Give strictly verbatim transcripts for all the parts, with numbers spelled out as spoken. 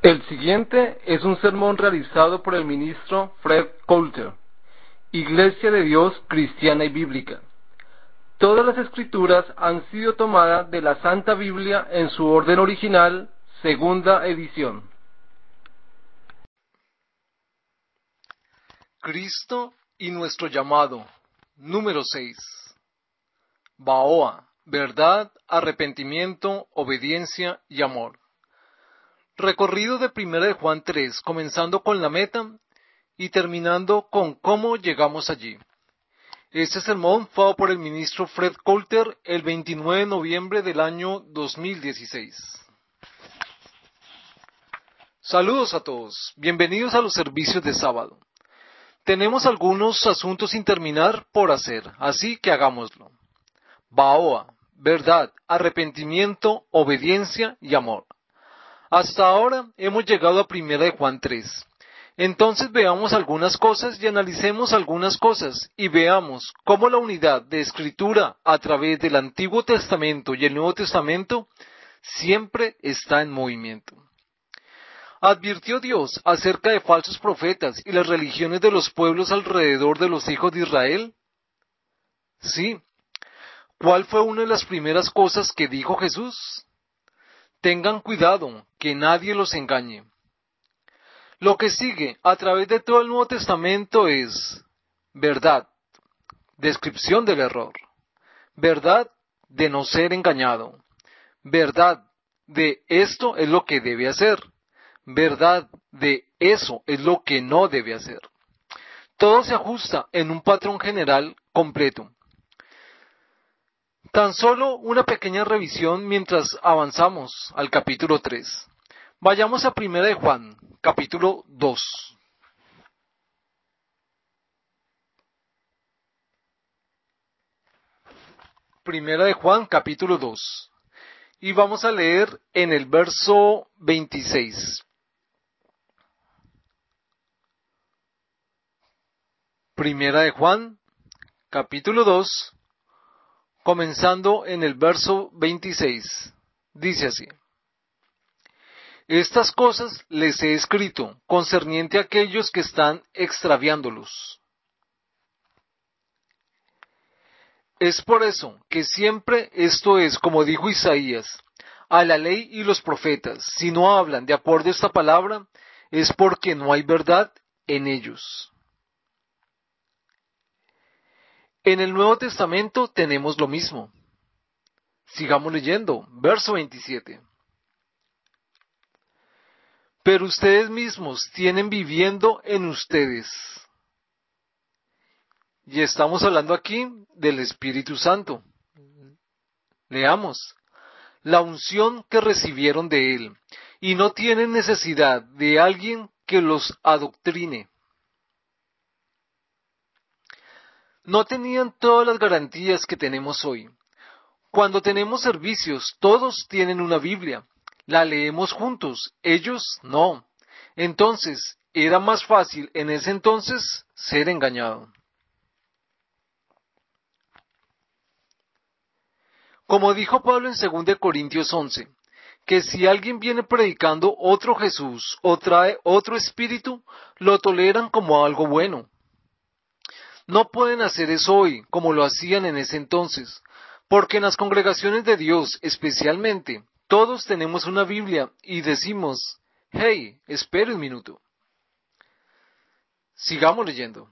El siguiente es un sermón realizado por el ministro Fred Coulter, Iglesia de Dios Cristiana y Bíblica. Todas las escrituras han sido tomadas de la Santa Biblia en su orden original, segunda edición. Cristo y nuestro llamado. Número seis. Baoa, verdad, arrepentimiento, obediencia y amor. Recorrido de Primera de Juan tres, comenzando con la meta y terminando con cómo llegamos allí. Este sermón fue dado por el ministro Fred Coulter el veintinueve de noviembre del año dos mil dieciséis. Saludos a todos, bienvenidos a los servicios de sábado. Tenemos algunos asuntos sin terminar por hacer, así que hagámoslo. Baoa, verdad, arrepentimiento, obediencia y amor. Hasta ahora hemos llegado a Primera de Juan tres. Entonces veamos algunas cosas y analicemos algunas cosas y veamos cómo la unidad de escritura a través del Antiguo Testamento y el Nuevo Testamento siempre está en movimiento. ¿Advirtió Dios acerca de falsos profetas y las religiones de los pueblos alrededor de los hijos de Israel? Sí. ¿Cuál fue una de las primeras cosas que dijo Jesús? Tengan cuidado, que nadie los engañe. Lo que sigue a través de todo el Nuevo Testamento es verdad, descripción del error, verdad de no ser engañado, verdad de esto es lo que debe hacer, verdad de eso es lo que no debe hacer. Todo se ajusta en un patrón general completo. Tan solo una pequeña revisión mientras avanzamos al capítulo tres. Vayamos a Primera de Juan, capítulo dos. Primera de Juan, capítulo dos. Y vamos a leer en el verso veintiséis. Primera de Juan, capítulo dos, comenzando en el verso veintiséis. Dice así: Estas cosas les he escrito concerniente a aquellos que están extraviándolos. Es por eso que siempre esto es, como dijo Isaías, a la ley y los profetas, si no hablan de acuerdo a esta palabra, es porque no hay verdad en ellos. En el Nuevo Testamento tenemos lo mismo. Sigamos leyendo, verso veintisiete. Pero ustedes mismos tienen viviendo en ustedes. Y estamos hablando aquí del Espíritu Santo. Leamos. La unción que recibieron de Él, y no tienen necesidad de alguien que los adoctrine. No tenían todas las garantías que tenemos hoy. Cuando tenemos servicios, todos tienen una Biblia. La leemos juntos, ellos no. Entonces, era más fácil en ese entonces ser engañado. Como dijo Pablo en segunda de Corintios once, que si alguien viene predicando otro Jesús o trae otro espíritu, lo toleran como algo bueno. No pueden hacer eso hoy como lo hacían en ese entonces, porque en las congregaciones de Dios especialmente, todos tenemos una Biblia y decimos, hey, espere un minuto. Sigamos leyendo.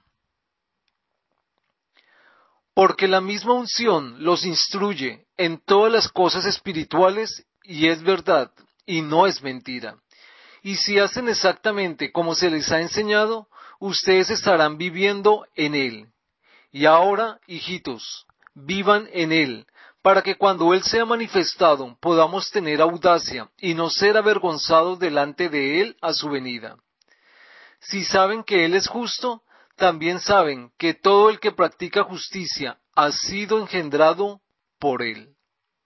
Porque la misma unción los instruye en todas las cosas espirituales y es verdad y no es mentira. Y si hacen exactamente como se les ha enseñado, ustedes estarán viviendo en Él. Y ahora, hijitos, vivan en Él, para que cuando Él sea manifestado podamos tener audacia y no ser avergonzados delante de Él a su venida. Si saben que Él es justo, también saben que todo el que practica justicia ha sido engendrado por Él.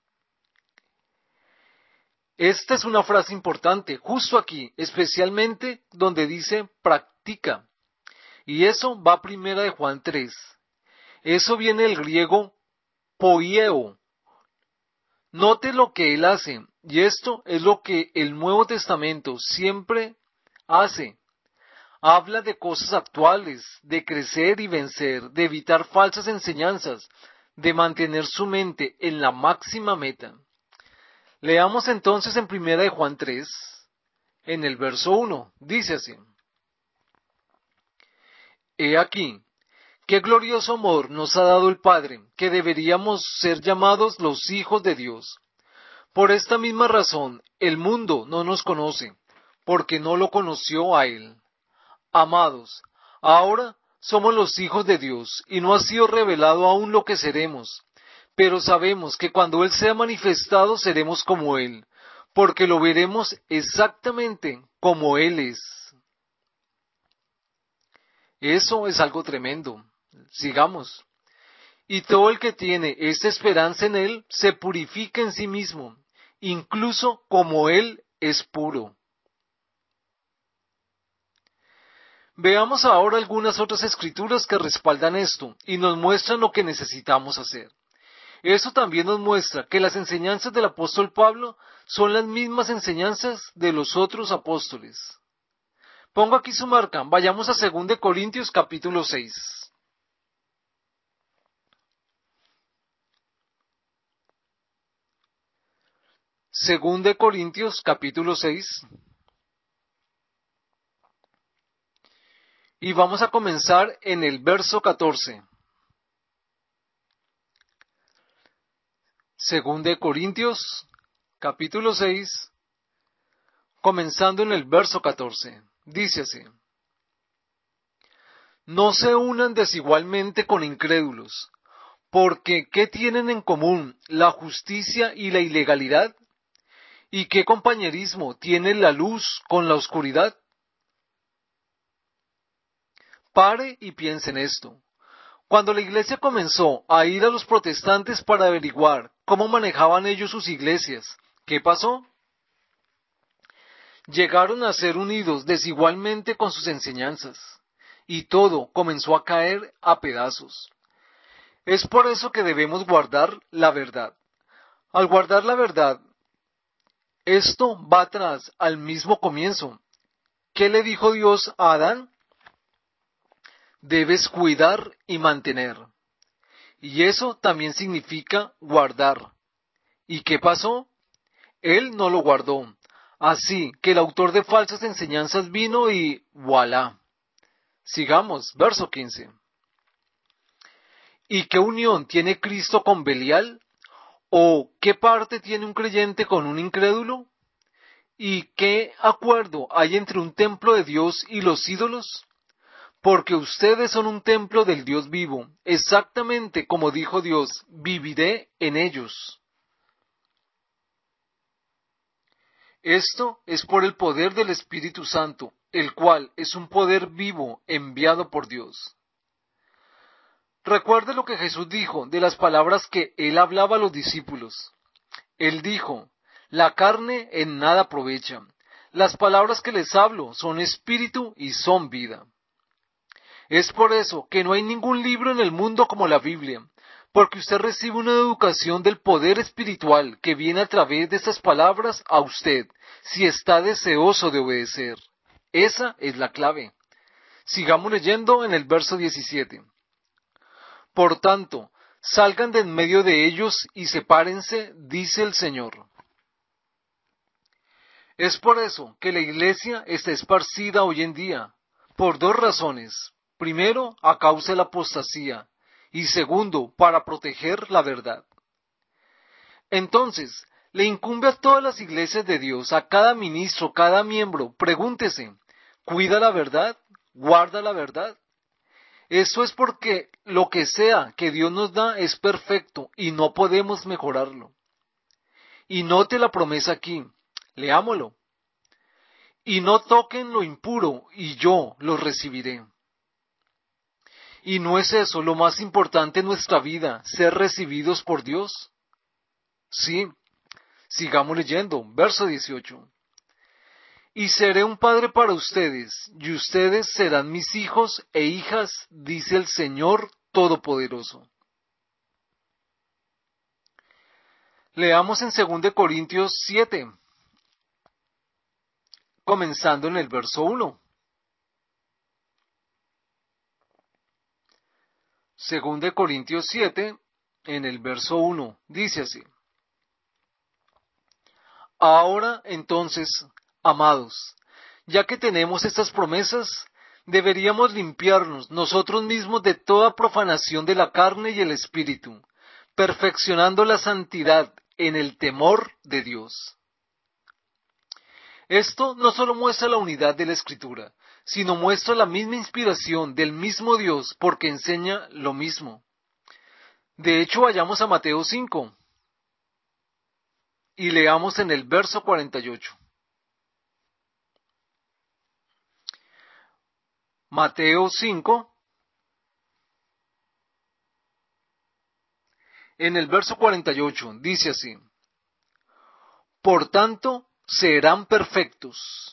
Esta es una frase importante, justo aquí, especialmente donde dice practica. Y eso va a Primera de Juan tres. Eso viene del griego poieo. Note lo que Él hace, Y esto es lo que el Nuevo Testamento siempre hace. Habla de cosas actuales, de crecer y vencer, de evitar falsas enseñanzas, de mantener su mente en la máxima meta. Leamos entonces en primera de Juan tres, en el verso uno, dice así: He aquí, qué glorioso amor nos ha dado el Padre, que deberíamos ser llamados los hijos de Dios. Por esta misma razón, el mundo no nos conoce, porque no lo conoció a Él. Amados, ahora somos los hijos de Dios, y no ha sido revelado aún lo que seremos, pero sabemos que cuando Él sea manifestado seremos como Él, porque lo veremos exactamente como Él es. Eso es algo tremendo. Sigamos. Y todo el que tiene esta esperanza en Él se purifica en sí mismo, incluso como Él es puro. Veamos ahora algunas otras escrituras que respaldan esto y nos muestran lo que necesitamos hacer. Eso también nos muestra que las enseñanzas del apóstol Pablo son las mismas enseñanzas de los otros apóstoles. Pongo aquí su marca, vayamos a segunda de Corintios capítulo seis. segunda de Corintios capítulo seis. Y vamos a comenzar en el verso catorce. Segunda de Corintios, capítulo seis, comenzando en el verso catorce. Dice así: No se unan desigualmente con incrédulos, porque ¿qué tienen en común la justicia y la ilegalidad? ¿Y qué compañerismo tiene la luz con la oscuridad? Pare y piense en esto. Cuando la iglesia comenzó a ir a los protestantes para averiguar cómo manejaban ellos sus iglesias, ¿qué pasó? Llegaron a ser unidos desigualmente con sus enseñanzas, y todo comenzó a caer a pedazos. Es por eso que debemos guardar la verdad. Al guardar la verdad, esto va atrás al mismo comienzo. ¿Qué le dijo Dios a Adán? Debes cuidar y mantener. Y eso también significa guardar. ¿Y qué pasó? Él no lo guardó. Así que el autor de falsas enseñanzas vino y ¡voilá! Sigamos, verso quince. ¿Y qué unión tiene Cristo con Belial? ¿O qué parte tiene un creyente con un incrédulo? ¿Y qué acuerdo hay entre un templo de Dios y los ídolos? Porque ustedes son un templo del Dios vivo, exactamente como dijo Dios, viviré en ellos. Esto es por el poder del Espíritu Santo, el cual es un poder vivo enviado por Dios. Recuerde lo que Jesús dijo de las palabras que él hablaba a los discípulos. Él dijo: la carne en nada aprovecha. Las palabras que les hablo son espíritu y son vida. Es por eso que no hay ningún libro en el mundo como la Biblia, porque usted recibe una educación del poder espiritual que viene a través de estas palabras a usted, si está deseoso de obedecer. Esa es la clave. Sigamos leyendo en el verso diecisiete. Por tanto, salgan de en medio de ellos y sepárense, dice el Señor. Es por eso que la iglesia está esparcida hoy en día, por dos razones. Primero, a causa de la apostasía, y segundo, para proteger la verdad. Entonces, le incumbe a todas las iglesias de Dios, a cada ministro, cada miembro, pregúntese: ¿cuida la verdad? ¿Guarda la verdad? Eso es porque lo que sea que Dios nos da es perfecto y no podemos mejorarlo. Y note la promesa aquí, leámoslo. Y no toquen lo impuro, y yo lo recibiré. ¿Y no es eso lo más importante en nuestra vida, ser recibidos por Dios? Sí, sigamos leyendo, verso dieciocho. Y seré un padre para ustedes, y ustedes serán mis hijos e hijas, dice el Señor Todopoderoso. Leamos en dos Corintios siete, comenzando en el verso uno. dos Corintios siete, en el verso uno, dice así: Ahora entonces, amados, ya que tenemos estas promesas, deberíamos limpiarnos nosotros mismos de toda profanación de la carne y el espíritu, perfeccionando la santidad en el temor de Dios. Esto no solo muestra la unidad de la Escritura, sino muestra la misma inspiración del mismo Dios porque enseña lo mismo. De hecho, vayamos a Mateo cinco y leamos en el verso cuarenta y ocho. Mateo cinco, en el verso cuarenta y ocho, dice así: Por tanto, serán perfectos.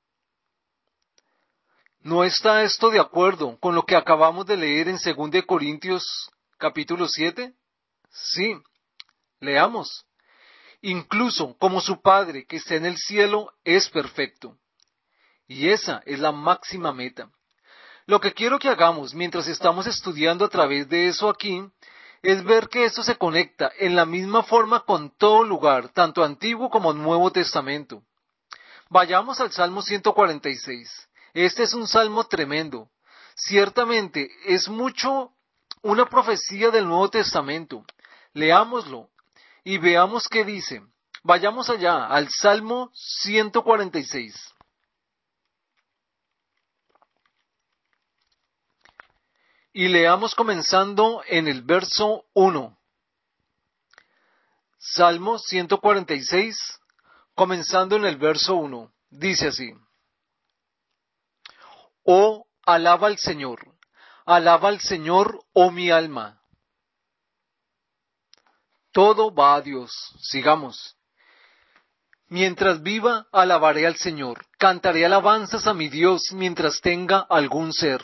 ¿No está esto de acuerdo con lo que acabamos de leer en dos Corintios capítulo siete? Sí, leamos. Incluso como su Padre que está en el cielo es perfecto. Y esa es la máxima meta. Lo que quiero que hagamos mientras estamos estudiando a través de eso aquí, es ver que esto se conecta en la misma forma con todo lugar, tanto Antiguo como Nuevo Testamento. Vayamos al Salmo ciento cuarenta y seis. Este es un salmo tremendo. Ciertamente es mucho una profecía del Nuevo Testamento. Leámoslo y veamos qué dice. Vayamos allá, al Salmo ciento cuarenta y seis. Y leamos comenzando en el verso uno. Salmo ciento cuarenta y seis, comenzando en el verso uno. Dice así: Oh, alaba al Señor, alaba al Señor, oh mi alma. Todo va a Dios, sigamos. Mientras viva, alabaré al Señor, cantaré alabanzas a mi Dios mientras tenga algún ser.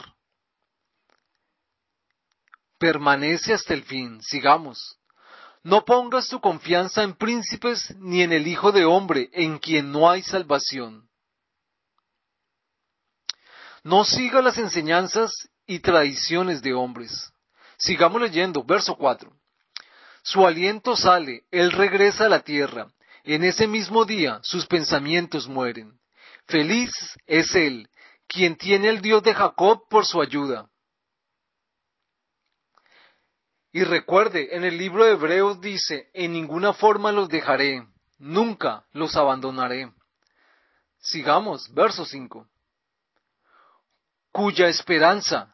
Permanece hasta el fin, sigamos. No pongas tu confianza en príncipes ni en el Hijo de Hombre, en quien no hay salvación. No siga las enseñanzas y tradiciones de hombres. Sigamos leyendo, verso cuatro. Su aliento sale, él regresa a la tierra. En ese mismo día sus pensamientos mueren. Feliz es él, quien tiene al Dios de Jacob por su ayuda. Y recuerde, en el libro de Hebreos dice: en ninguna forma los dejaré, nunca los abandonaré. Sigamos, verso cinco. Cuya esperanza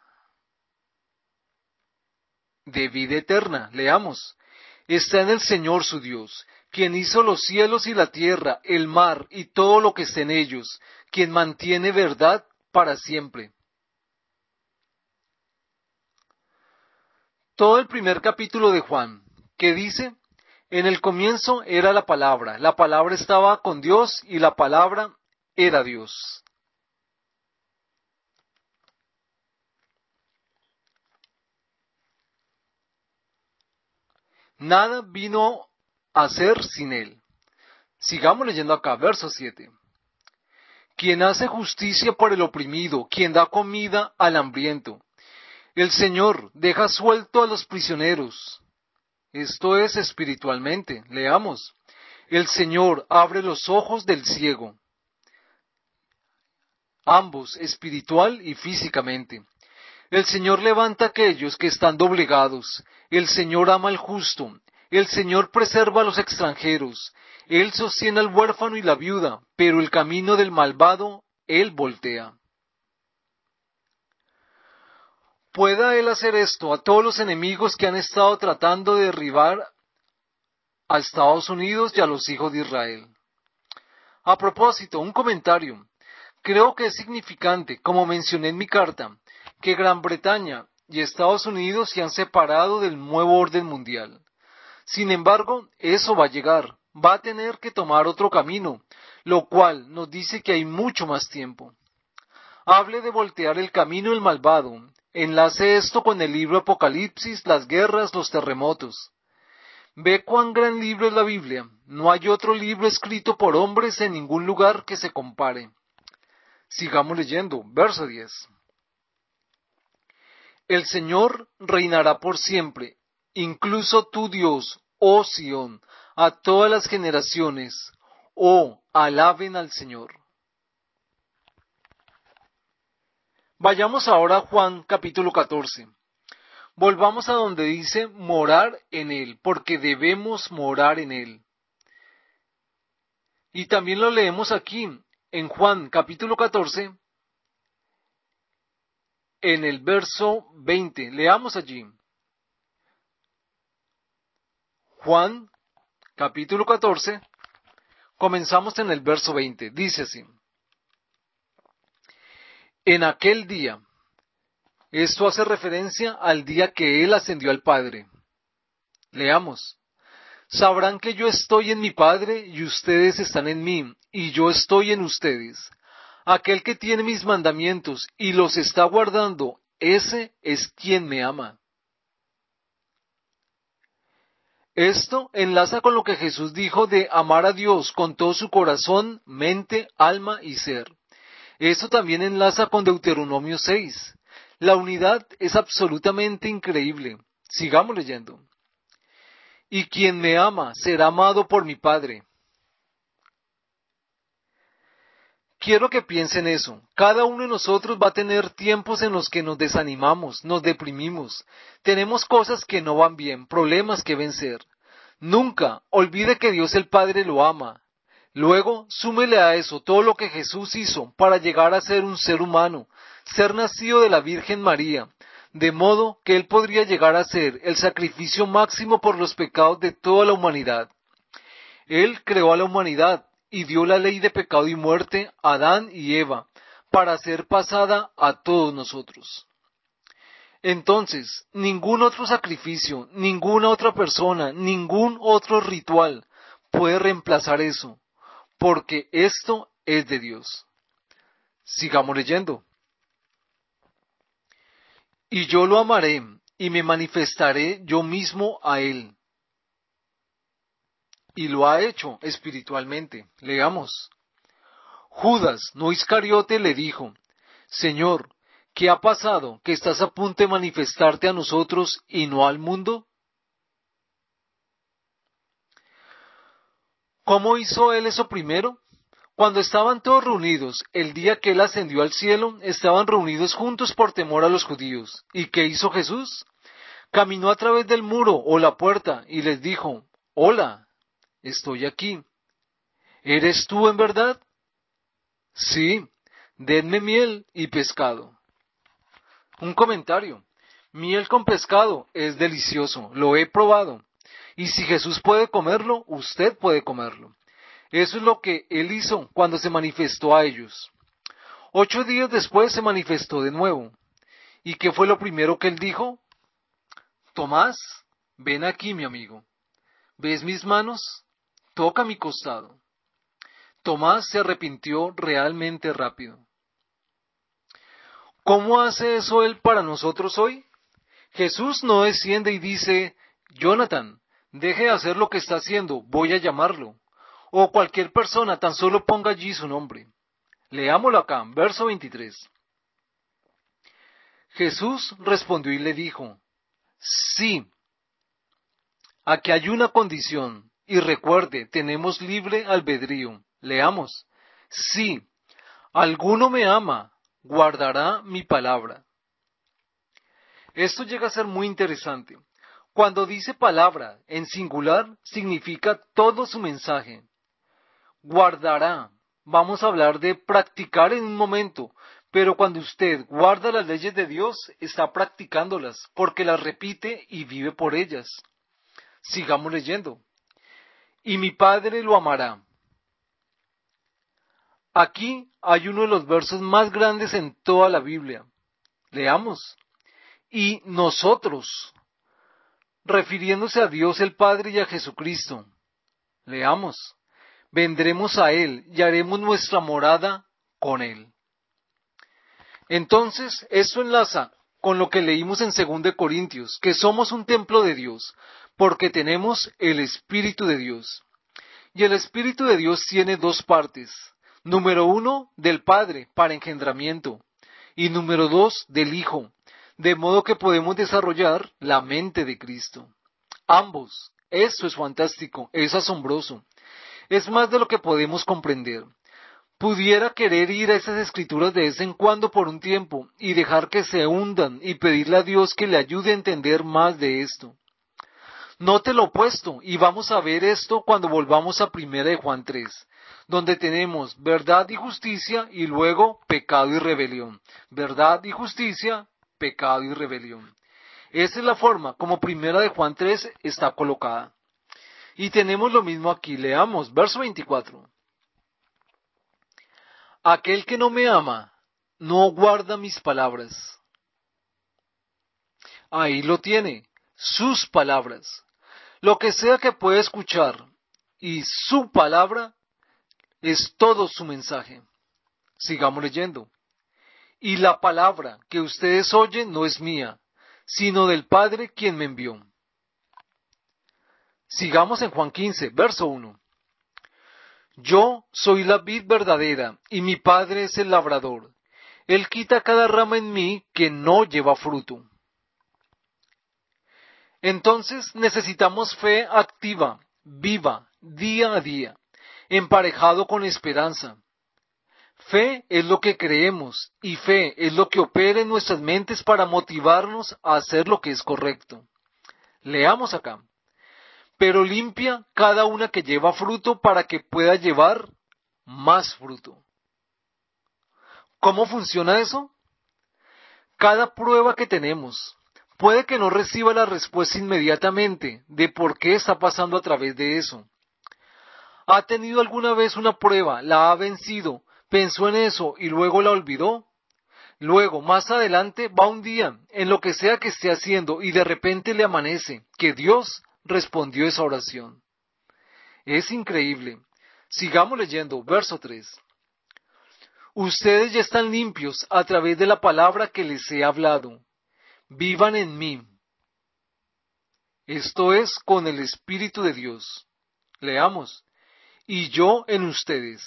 de vida eterna, leamos, está en el Señor su Dios, quien hizo los cielos y la tierra, el mar y todo lo que está en ellos, quien mantiene verdad para siempre. Todo el primer capítulo de Juan, que dice: en el comienzo era la palabra, la palabra estaba con Dios y la palabra era Dios. Nada vino a ser sin él. Sigamos leyendo acá, verso siete. Quien hace justicia por el oprimido, quien da comida al hambriento. El Señor deja suelto a los prisioneros. Esto es espiritualmente. Leamos. El Señor abre los ojos del ciego. Ambos, espiritual y físicamente. El Señor levanta a aquellos que están doblegados. El Señor ama al justo. El Señor preserva a los extranjeros. Él sostiene al huérfano y la viuda, pero el camino del malvado Él voltea. Pueda Él hacer esto a todos los enemigos que han estado tratando de derribar a Estados Unidos y a los hijos de Israel. A propósito, un comentario. Creo que es significante, como mencioné en mi carta, que Gran Bretaña y Estados Unidos se han separado del nuevo orden mundial. Sin embargo, eso va a llegar, va a tener que tomar otro camino, lo cual nos dice que hay mucho más tiempo. Hable de voltear el camino del malvado, enlace esto con el libro Apocalipsis, las guerras, los terremotos. Ve cuán gran libro es la Biblia. No hay otro libro escrito por hombres en ningún lugar que se compare. Sigamos leyendo, verso diez. El Señor reinará por siempre, incluso tu Dios, oh Sión, a todas las generaciones, oh, alaben al Señor. Vayamos ahora a Juan capítulo catorce. Volvamos a donde dice morar en Él, porque debemos morar en Él. Y también lo leemos aquí, en Juan capítulo catorce, en el verso veinte. Leamos allí. Juan capítulo catorce, comenzamos en el verso veinte. Dice así. En aquel día, esto hace referencia al día que Él ascendió al Padre. Leamos. Sabrán que yo estoy en mi Padre y ustedes están en mí, y yo estoy en ustedes. Aquel que tiene mis mandamientos y los está guardando, ese es quien me ama. Esto enlaza con lo que Jesús dijo de amar a Dios con todo su corazón, mente, alma y ser. Esto también enlaza con Deuteronomio seis. La unidad es absolutamente increíble. Sigamos leyendo. Y quien me ama será amado por mi Padre. Quiero que piensen eso. Cada uno de nosotros va a tener tiempos en los que nos desanimamos, nos deprimimos, tenemos cosas que no van bien, problemas que vencer. Nunca olvide que Dios el Padre lo ama. Luego, súmele a eso todo lo que Jesús hizo para llegar a ser un ser humano, ser nacido de la Virgen María, de modo que Él podría llegar a ser el sacrificio máximo por los pecados de toda la humanidad. Él creó a la humanidad y dio la ley de pecado y muerte a Adán y Eva, para ser pasada a todos nosotros. Entonces, ningún otro sacrificio, ninguna otra persona, ningún otro ritual puede reemplazar eso, porque esto es de Dios. Sigamos leyendo. Y yo lo amaré, y me manifestaré yo mismo a él. Y lo ha hecho espiritualmente. Leamos. Judas, no Iscariote, le dijo, Señor, ¿qué ha pasado que estás a punto de manifestarte a nosotros y no al mundo? ¿Cómo hizo él eso primero? Cuando estaban todos reunidos, el día que él ascendió al cielo, estaban reunidos juntos por temor a los judíos. ¿Y qué hizo Jesús? Caminó a través del muro o la puerta y les dijo, Hola, estoy aquí. ¿Eres tú en verdad? Sí, denme miel y pescado. Un comentario. Miel con pescado es delicioso, lo he probado. Y si Jesús puede comerlo, usted puede comerlo. Eso es lo que él hizo cuando se manifestó a ellos. Ocho días después se manifestó de nuevo. ¿Y qué fue lo primero que él dijo? Tomás, ven aquí, mi amigo. ¿Ves mis manos? Toca mi costado. Tomás se arrepintió realmente rápido. ¿Cómo hace eso él para nosotros hoy? Jesús no desciende y dice, Jonathan, deje de hacer lo que está haciendo, voy a llamarlo. O cualquier persona, tan solo ponga allí su nombre. Leámoslo acá, verso veintitrés. Jesús respondió y le dijo, sí, aquí hay una condición, y recuerde, tenemos libre albedrío. Leamos, sí, alguno me ama, guardará mi palabra. Esto llega a ser muy interesante. Cuando dice palabra en singular, significa todo su mensaje. Guardará. Vamos a hablar de practicar en un momento, pero cuando usted guarda las leyes de Dios, está practicándolas, porque las repite y vive por ellas. Sigamos leyendo. Y mi Padre lo amará. Aquí hay uno de los versos más grandes en toda la Biblia. Leamos. Y nosotros, refiriéndose a Dios el Padre y a Jesucristo. Leamos. Vendremos a Él y haremos nuestra morada con Él. Entonces, esto enlaza con lo que leímos en Segunda de Corintios, que somos un templo de Dios, porque tenemos el Espíritu de Dios. Y el Espíritu de Dios tiene dos partes. Número uno, del Padre, para engendramiento. Y número dos, del Hijo, de modo que podemos desarrollar la mente de Cristo. Ambos. Esto es fantástico, es asombroso. Es más de lo que podemos comprender. Pudiera querer ir a esas escrituras de vez en cuando por un tiempo y dejar que se hundan y pedirle a Dios que le ayude a entender más de esto. Note lo opuesto, y vamos a ver esto cuando volvamos a primera de Juan tres, donde tenemos verdad y justicia y luego pecado y rebelión. Verdad y justicia, pecado y rebelión. Esa es la forma como primera de Juan tres está colocada. Y tenemos lo mismo aquí, leamos, verso veinticuatro. Aquel que no me ama, no guarda mis palabras. Ahí lo tiene, sus palabras. Lo que sea que pueda escuchar, y su palabra es todo su mensaje. Sigamos leyendo. Y la palabra que ustedes oyen no es mía, sino del Padre quien me envió. Sigamos en Juan quince, verso uno. Yo soy la vid verdadera, y mi Padre es el labrador. Él quita cada rama en mí que no lleva fruto. Entonces necesitamos fe activa, viva, día a día, emparejado con esperanza. Fe es lo que creemos y fe es lo que opera en nuestras mentes para motivarnos a hacer lo que es correcto. Leamos acá. Pero limpia cada una que lleva fruto para que pueda llevar más fruto. ¿Cómo funciona eso? Cada prueba que tenemos puede que no reciba la respuesta inmediatamente de por qué está pasando a través de eso. ¿Ha tenido alguna vez una prueba, la ha vencido, pensó en eso y luego la olvidó? Luego, más adelante, va un día, en lo que sea que esté haciendo, y de repente le amanece que Dios respondió esa oración. Es increíble. Sigamos leyendo, verso tres. Ustedes ya están limpios a través de la palabra que les he hablado. Vivan en mí. Esto es con el Espíritu de Dios. Leamos. Y yo en ustedes.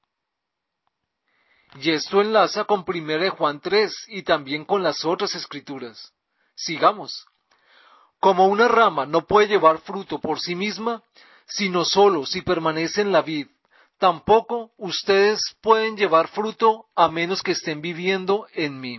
Y esto enlaza con primera de Juan tres y también con las otras escrituras. Sigamos. Como una rama no puede llevar fruto por sí misma, sino solo si permanece en la vid, tampoco ustedes pueden llevar fruto a menos que estén viviendo en mí.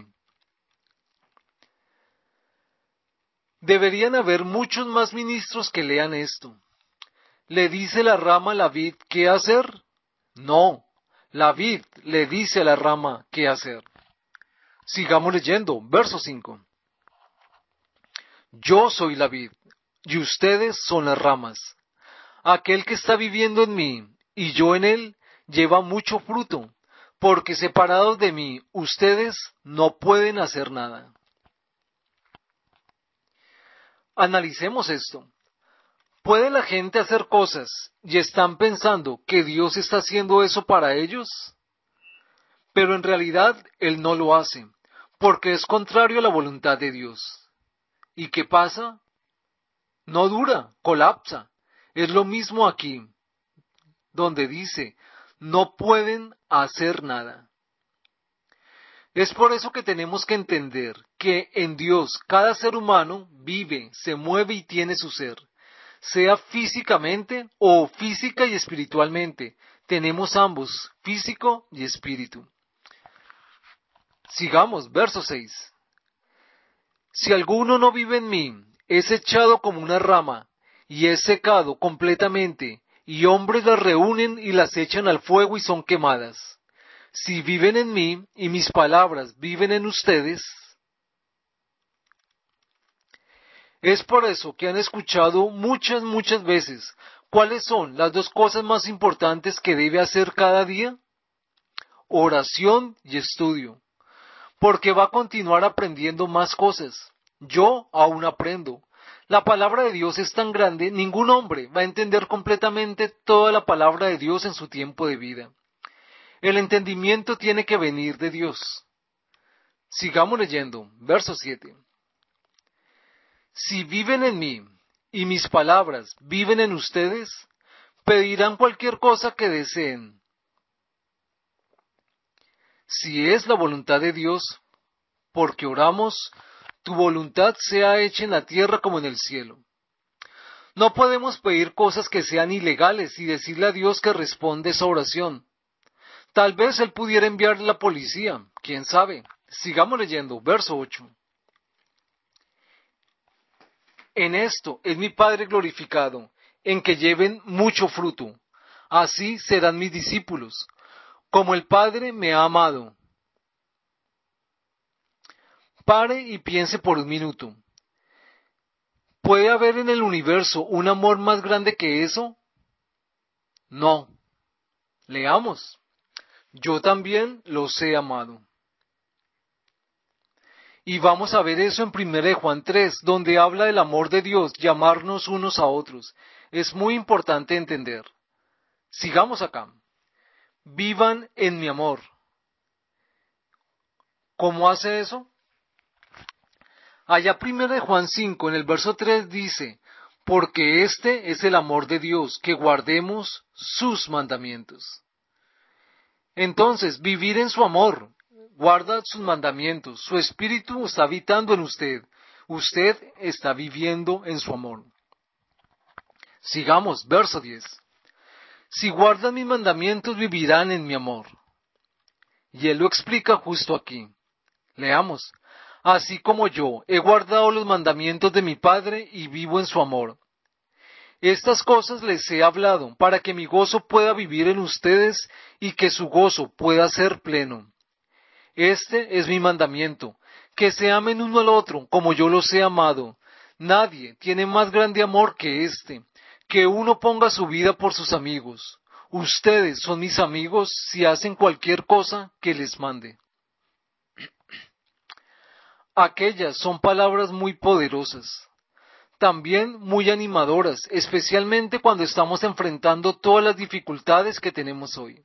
Deberían haber muchos más ministros que lean esto. ¿Le dice la rama a la vid qué hacer? No, la vid le dice a la rama qué hacer. Sigamos leyendo, verso cinco. Yo soy la vid, y ustedes son las ramas. Aquel que está viviendo en mí, y yo en él, lleva mucho fruto, porque separados de mí, ustedes no pueden hacer nada. Analicemos esto. ¿Puede la gente hacer cosas y están pensando que Dios está haciendo eso para ellos? Pero en realidad Él no lo hace, porque es contrario a la voluntad de Dios. ¿Y qué pasa? No dura, colapsa. Es lo mismo aquí, donde dice, no pueden hacer nada. Es por eso que tenemos que entender que en Dios cada ser humano vive, se mueve y tiene su ser. Sea físicamente o física y espiritualmente. Tenemos ambos, físico y espíritu. Sigamos, verso seis. Si alguno no vive en mí, es echado como una rama, y es secado completamente, y hombres las reúnen y las echan al fuego y son quemadas. Si viven en mí, y mis palabras viven en ustedes, es por eso que han escuchado muchas, muchas veces cuáles son las dos cosas más importantes que debe hacer cada día. Oración y estudio. Porque va a continuar aprendiendo más cosas. Yo aún aprendo. La palabra de Dios es tan grande, ningún hombre va a entender completamente toda la palabra de Dios en su tiempo de vida. El entendimiento tiene que venir de Dios. Sigamos leyendo, verso siete. Si viven en mí y mis palabras viven en ustedes, pedirán cualquier cosa que deseen. Si es la voluntad de Dios, porque oramos, tu voluntad sea hecha en la tierra como en el cielo. No podemos pedir cosas que sean ilegales y decirle a Dios que responde esa oración. Tal vez Él pudiera enviar la policía, quién sabe. Sigamos leyendo, verso ocho. En esto es mi Padre glorificado, en que lleven mucho fruto. Así serán mis discípulos, como el Padre me ha amado. Pare y piense por un minuto. ¿Puede haber en el universo un amor más grande que eso? No. Leamos. Yo también los he amado. Y vamos a ver eso en primera de Juan tres, donde habla del amor de Dios, llamarnos unos a otros. Es muy importante entender. Sigamos acá. Vivan en mi amor. ¿Cómo hace eso? Allá primera de Juan cinco, en el verso tres dice, porque este es el amor de Dios, que guardemos sus mandamientos. Entonces, vivir en su amor, guarda sus mandamientos, su espíritu está habitando en usted, usted está viviendo en su amor. Sigamos, verso diez. Si guardan mis mandamientos, vivirán en mi amor. Y él lo explica justo aquí. Leamos. Así como yo he guardado los mandamientos de mi Padre y vivo en su amor. Estas cosas les he hablado para que mi gozo pueda vivir en ustedes y que su gozo pueda ser pleno. Este es mi mandamiento, que se amen uno al otro como yo los he amado. Nadie tiene más grande amor que este, que uno ponga su vida por sus amigos. Ustedes son mis amigos si hacen cualquier cosa que les mande. Aquellas son palabras muy poderosas, también muy animadoras, especialmente cuando estamos enfrentando todas las dificultades que tenemos hoy.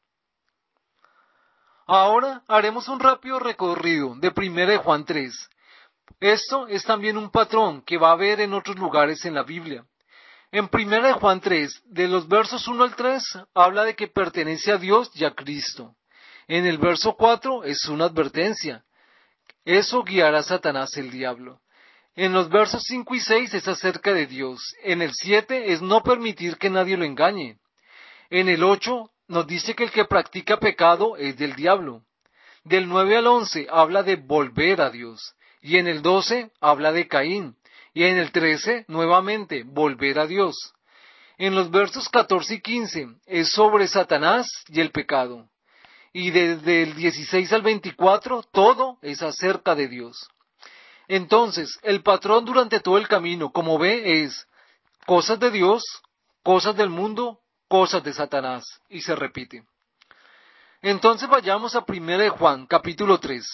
Ahora haremos un rápido recorrido de primera de Juan tres. Esto es también un patrón que va a haber en otros lugares en la Biblia. En primera de Juan tres, de los versos uno al tres, habla de que pertenece a Dios y a Cristo. En el verso cuatro es una advertencia. Eso guiará a Satanás el diablo. En los versos cinco y seis es acerca de Dios. En el siete es no permitir que nadie lo engañe. En el ocho nos dice que el que practica pecado es del diablo. Del nueve al once habla de volver a Dios. Y en el doce habla de Caín. Y en el trece, nuevamente, volver a Dios. En los versos catorce y quince es sobre Satanás y el pecado. Y desde el dieciséis al veinticuatro, todo es acerca de Dios. Entonces, el patrón durante todo el camino, como ve, es cosas de Dios, cosas del mundo, cosas de Satanás. Y se repite. Entonces vayamos a primera de Juan, capítulo tres.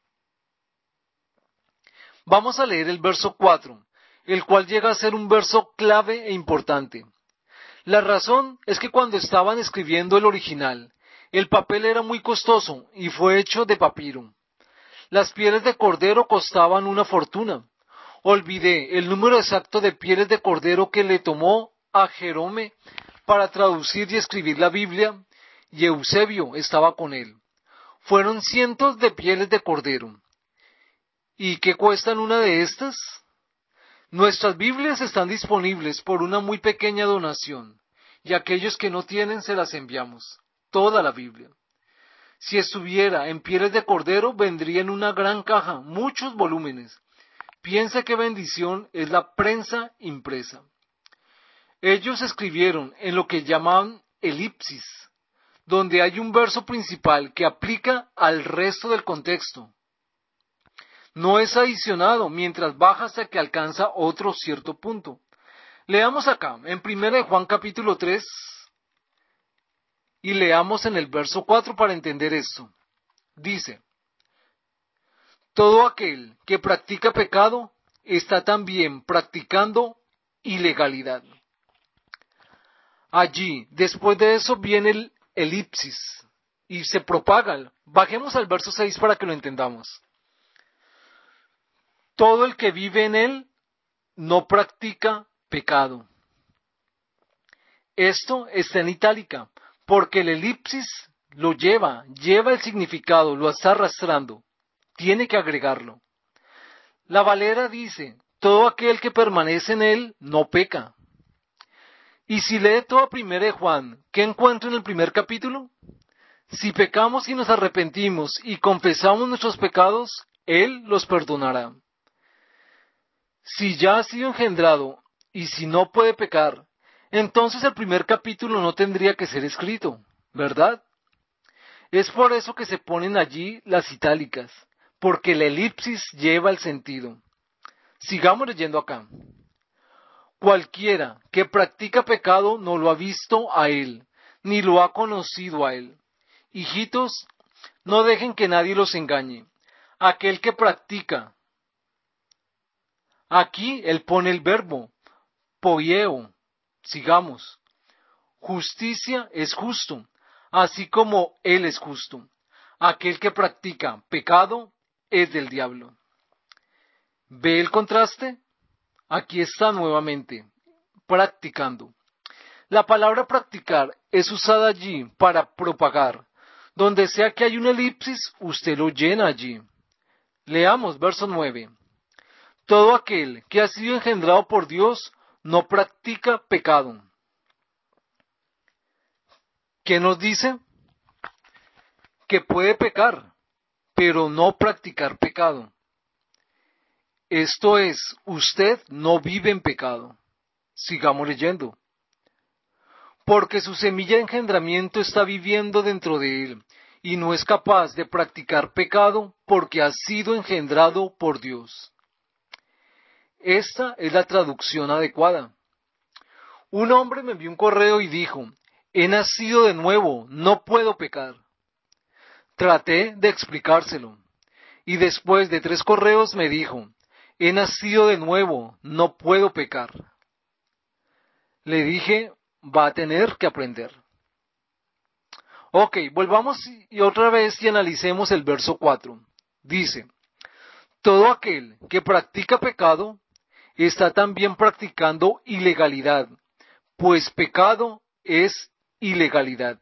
Vamos a leer el verso cuatro, el cual llega a ser un verso clave e importante. La razón es que cuando estaban escribiendo el original, el papel era muy costoso y fue hecho de papiro. Las pieles de cordero costaban una fortuna. Olvidé el número exacto de pieles de cordero que le tomó a Jerome para traducir y escribir la Biblia, y Eusebio estaba con él. Fueron cientos de pieles de cordero. ¿Y qué cuestan una de estas? Nuestras Biblias están disponibles por una muy pequeña donación, y aquellos que no tienen se las enviamos. Toda la Biblia. Si estuviera en pieles de cordero, vendría en una gran caja, muchos volúmenes. Piensa qué bendición es la prensa impresa. Ellos escribieron en lo que llaman elipsis, donde hay un verso principal que aplica al resto del contexto. No es adicionado mientras baja hasta que alcanza otro cierto punto. Leamos acá, en primera de Juan capítulo tres, y leamos en el verso cuatro para entender esto. Dice, todo aquel que practica pecado está también practicando ilegalidad. Allí, después de eso, viene el elipsis y se propaga. Bajemos al verso seis para que lo entendamos. Todo el que vive en él no practica pecado. Esto está en itálica, porque el elipsis lo lleva, lleva el significado, lo está arrastrando. Tiene que agregarlo. La Valera dice, todo aquel que permanece en él no peca. Y si lee toda primera de Juan, ¿qué encuentro en el primer capítulo? Si pecamos y nos arrepentimos y confesamos nuestros pecados, Él los perdonará. Si ya ha sido engendrado y si no puede pecar, entonces el primer capítulo no tendría que ser escrito, ¿verdad? Es por eso que se ponen allí las itálicas, porque la elipsis lleva el sentido. Sigamos leyendo acá. Cualquiera que practica pecado no lo ha visto a Él, ni lo ha conocido a Él. Hijitos, no dejen que nadie los engañe. Aquel que practica. Aquí él pone el verbo, poieo. Sigamos. Justicia es justo, así como Él es justo. Aquel que practica pecado es del diablo. ¿Ve el contraste? Aquí está nuevamente, practicando. La palabra practicar es usada allí para propagar. Donde sea que hay una elipsis, usted lo llena allí. Leamos verso nueve. Todo aquel que ha sido engendrado por Dios no practica pecado. ¿Qué nos dice? Que puede pecar, pero no practicar pecado. Esto es, usted no vive en pecado. Sigamos leyendo. Porque su semilla de engendramiento está viviendo dentro de él, y no es capaz de practicar pecado porque ha sido engendrado por Dios. Esta es la traducción adecuada. Un hombre me envió un correo y dijo, he nacido de nuevo, no puedo pecar. Traté de explicárselo, y después de tres correos me dijo, he nacido de nuevo, no puedo pecar. Le dije, va a tener que aprender. Ok, volvamos y otra vez y analicemos el verso cuatro. Dice, todo aquel que practica pecado está también practicando ilegalidad, pues pecado es ilegalidad.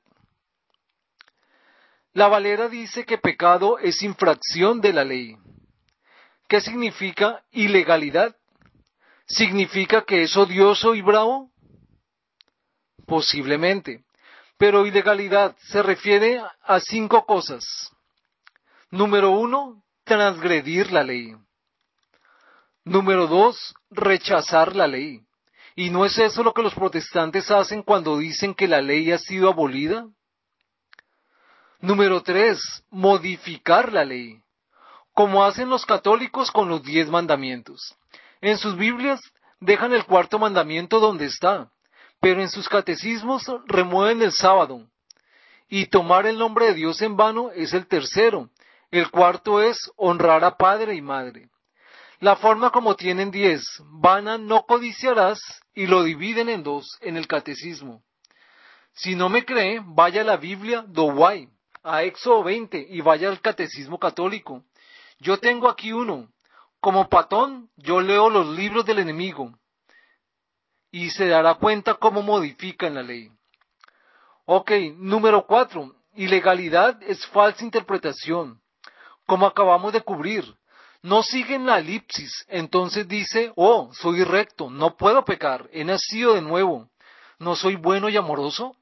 La Valera dice que pecado es infracción de la ley. ¿Qué significa ilegalidad? ¿Significa que es odioso y bravo? Posiblemente. Pero ilegalidad se refiere a cinco cosas. Número uno, transgredir la ley. Número dos, rechazar la ley. ¿Y no es eso lo que los protestantes hacen cuando dicen que la ley ha sido abolida? Número tres, modificar la ley, como hacen los católicos con los diez mandamientos. En sus Biblias dejan el cuarto mandamiento donde está, pero en sus catecismos remueven el sábado. Y tomar el nombre de Dios en vano es el tercero. El cuarto es honrar a padre y madre. La forma como tienen diez, vana no codiciarás, y lo dividen en dos en el catecismo. Si no me cree, vaya a la Biblia Douay, a Éxodo veinte, y vaya al catecismo católico. Yo tengo aquí uno. Como patón, yo leo los libros del enemigo. Y se dará cuenta cómo modifican la ley. Ok, número cuatro. Ilegalidad es falsa interpretación. Como acabamos de cubrir. No siguen la elipsis, entonces dice, oh, soy recto, no puedo pecar, he nacido de nuevo, ¿no soy bueno y amoroso?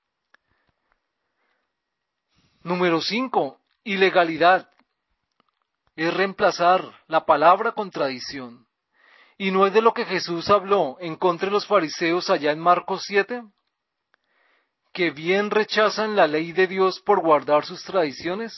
Número cinco. Ilegalidad. Es reemplazar la palabra con tradición. ¿Y no es de lo que Jesús habló en contra de los fariseos allá en Marcos siete? ¿Que bien rechazan la ley de Dios por guardar sus tradiciones?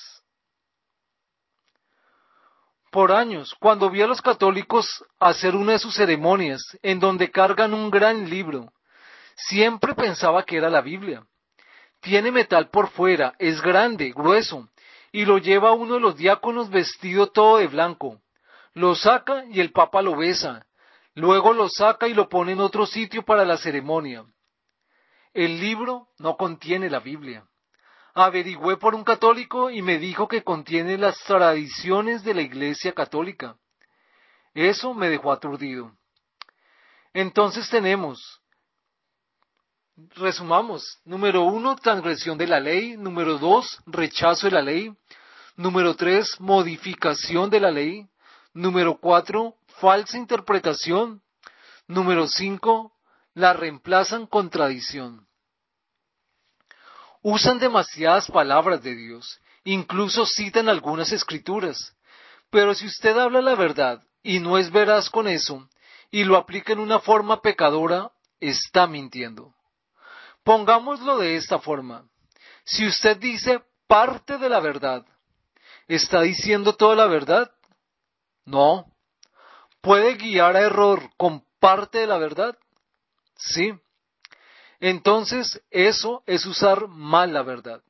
Por años, cuando vi a los católicos hacer una de sus ceremonias, en donde cargan un gran libro, siempre pensaba que era la Biblia. Tiene metal por fuera, es grande, grueso, y lo lleva uno de los diáconos vestido todo de blanco. Lo saca y el Papa lo besa. Luego lo saca y lo pone en otro sitio para la ceremonia. El libro no contiene la Biblia. Averigüé por un católico y me dijo que contiene las tradiciones de la Iglesia Católica. Eso me dejó aturdido. Entonces tenemos, resumamos, número uno, transgresión de la ley, número dos, rechazo de la ley, número tres, modificación de la ley, número cuatro, falsa interpretación, número cinco, la reemplazan con tradición. Usan demasiadas palabras de Dios, incluso citan algunas escrituras, pero si usted habla la verdad y no es veraz con eso, y lo aplica en una forma pecadora, está mintiendo. Pongámoslo de esta forma. Si usted dice parte de la verdad, ¿está diciendo toda la verdad? No. ¿Puede guiar a error con parte de la verdad? Sí. Entonces, eso es usar mal la verdad.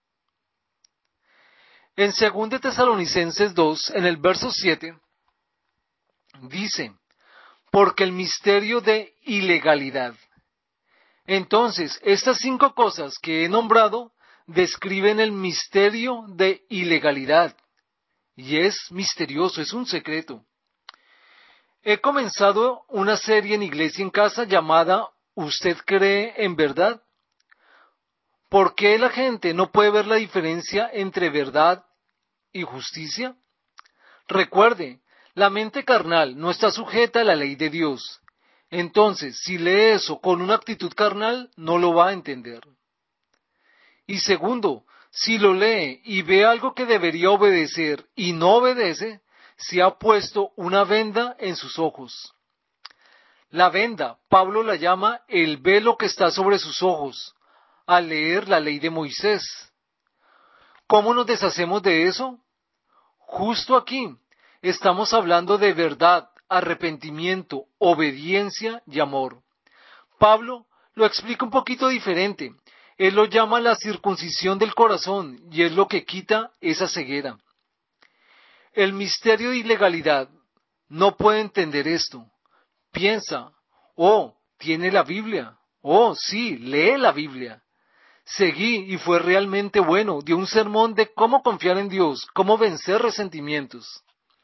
En dos de Tesalonicenses dos, en el verso siete, dice, porque el misterio de ilegalidad. Entonces, estas cinco cosas que he nombrado describen el misterio de ilegalidad. Y es misterioso, es un secreto. He comenzado una serie en Iglesia en Casa llamada ¿Usted cree en verdad? ¿Por qué la gente no puede ver la diferencia entre verdad y justicia? Recuerde, la mente carnal no está sujeta a la ley de Dios. Entonces, si lee eso con una actitud carnal, no lo va a entender. Y segundo, si lo lee y ve algo que debería obedecer y no obedece, se ha puesto una venda en sus ojos. La venda, Pablo la llama el velo que está sobre sus ojos, al leer la ley de Moisés. ¿Cómo nos deshacemos de eso? Justo aquí estamos hablando de verdad, arrepentimiento, obediencia y amor. Pablo lo explica un poquito diferente. Él lo llama la circuncisión del corazón y es lo que quita esa ceguera. El misterio de ilegalidad no puede entender esto. Piensa, oh, tiene la Biblia. Oh, sí, lee la Biblia. Seguí y fue realmente bueno. Dio un sermón de cómo confiar en Dios, cómo vencer resentimientos.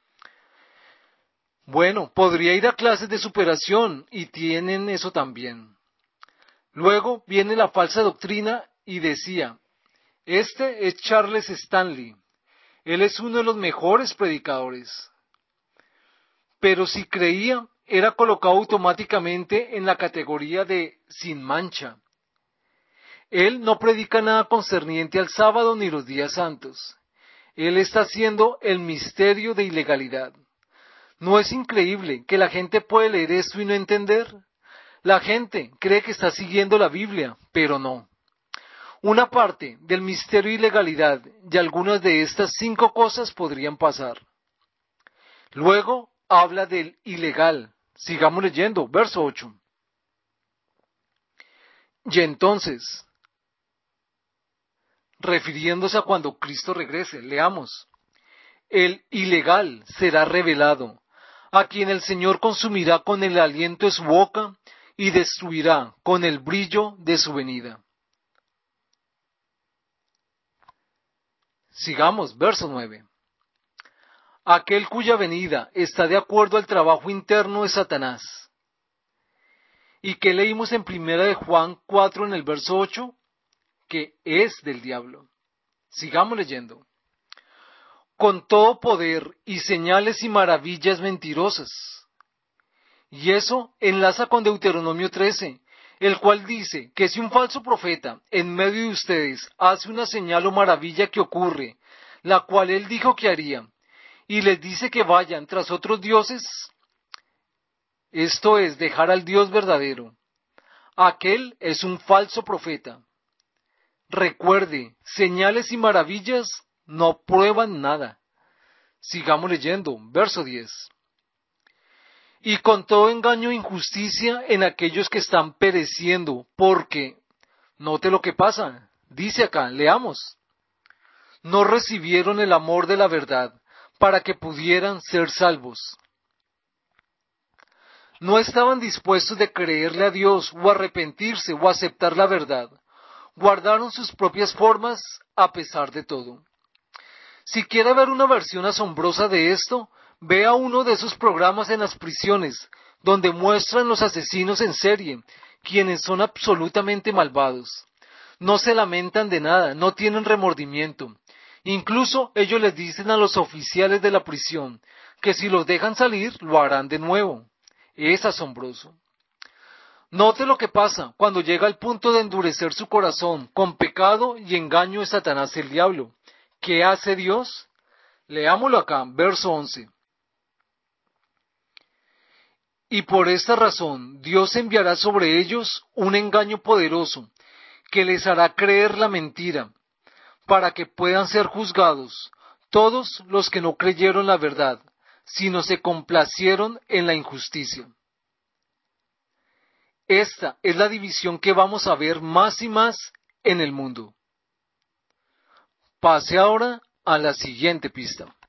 Bueno, podría ir a clases de superación y tienen eso también. Luego viene la falsa doctrina y decía, este es Charles Stanley. Él es uno de los mejores predicadores. Pero si creía, era colocado automáticamente en la categoría de sin mancha. Él no predica nada concerniente al sábado ni los días santos. Él está haciendo el misterio de ilegalidad. ¿No es increíble que la gente puede leer esto y no entender? La gente cree que está siguiendo la Biblia, pero no. Una parte del misterio de ilegalidad y algunas de estas cinco cosas podrían pasar. Luego habla del ilegal. Sigamos leyendo, verso ocho. Y entonces, refiriéndose a cuando Cristo regrese, leamos. El ilegal será revelado, a quien el Señor consumirá con el aliento de su boca y destruirá con el brillo de su venida. Sigamos, verso nueve. Aquel cuya venida está de acuerdo al trabajo interno de Satanás. ¿Y qué leímos en primera de Juan cuatro en el verso ocho? Que es del diablo. Sigamos leyendo. Con todo poder y señales y maravillas mentirosas. Y eso enlaza con Deuteronomio trece, el cual dice que si un falso profeta en medio de ustedes hace una señal o maravilla que ocurre, la cual él dijo que haría, y les dice que vayan tras otros dioses, esto es dejar al Dios verdadero, aquel es un falso profeta. Recuerde, señales y maravillas no prueban nada. Sigamos leyendo, verso diez. Y con todo engaño e injusticia en aquellos que están pereciendo, porque, note lo que pasa, dice acá, leamos, no recibieron el amor de la verdad para que pudieran ser salvos. No estaban dispuestos de creerle a Dios o arrepentirse o aceptar la verdad. Guardaron sus propias formas a pesar de todo. Si quiere ver una versión asombrosa de esto, vea uno de esos programas en las prisiones, donde muestran los asesinos en serie, quienes son absolutamente malvados. No se lamentan de nada, no tienen remordimiento. Incluso ellos les dicen a los oficiales de la prisión que si los dejan salir, lo harán de nuevo. Es asombroso. Note lo que pasa cuando llega al punto de endurecer su corazón con pecado y engaño de Satanás el diablo. ¿Qué hace Dios? Leámoslo acá, verso once. Y por esta razón Dios enviará sobre ellos un engaño poderoso que les hará creer la mentira, para que puedan ser juzgados todos los que no creyeron la verdad, sino se complacieron en la injusticia. Esta es la división que vamos a ver más y más en el mundo. Pase ahora a la siguiente pista.